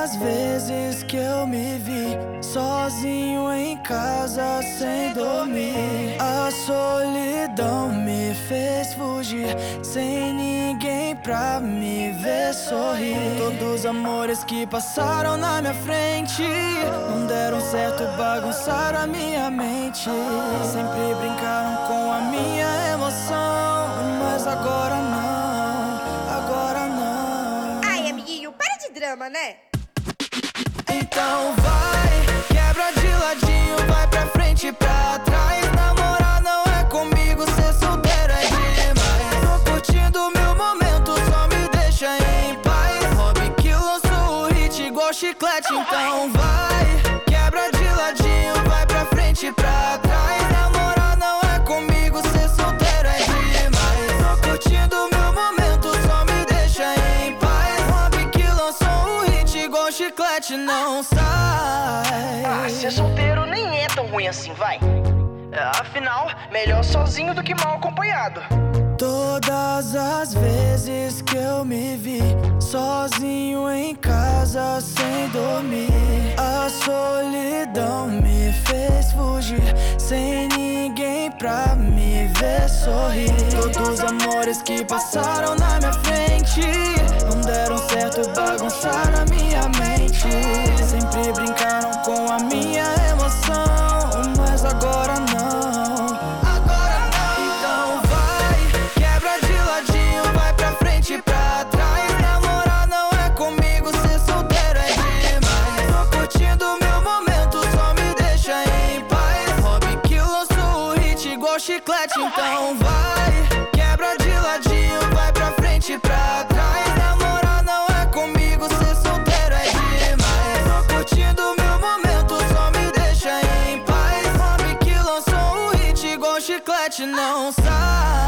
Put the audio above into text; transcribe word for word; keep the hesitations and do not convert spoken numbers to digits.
as vezes que eu me vi sozinho em casa sem dormir, a solidão me fez fugir, sem ninguém pra me ver sorrir. Todos os amores que passaram na minha frente não deram certo, bagunçaram a minha mente. Sempre brincaram com a minha emoção, mas agora não, agora não. Ai, amiguinho, para de drama, né? Então vai, quebra de ladinho, vai pra frente e pra trás. Namorar não é comigo, ser solteiro é demais. Tô curtindo o meu momento, só me deixa em paz. Rob que lançou o hit igual chiclete. Então vai, quebra de ladinho, vai pra frente e pra trás. Namorar não é comigo, ser solteiro é demais. Tô curtindo o meu momento, só me deixa em paz. Rob que lançou o hit igual chiclete, não sai. Ah, ser solteiro nem é tão ruim assim, vai. Afinal, melhor sozinho do que mal acompanhado. Todas as vezes que eu me vi sozinho em casa sem dormir, a solidão me fez fugir, sem ninguém pra me ver sorrir. Todos os amores que passaram na minha frente não deram certo, bagunçaram a minha mente. Sempre brincaram com a minha emoção, mas agora não, agora não. Então vai, quebra de ladinho, vai pra frente e pra trás. Namorar não é comigo, ser solteiro é demais. Tô curtindo o meu momento, só me deixa em paz. Rob que lançou o hit igual chiclete. Então vai, quebra de ladinho, vai pra frente e pra trás. Namorar não é comigo, ser solteiro é demais. Tô curtindo o meu momento, só me deixa em paz. Rob que lançou o hit igual chiclete, não sai.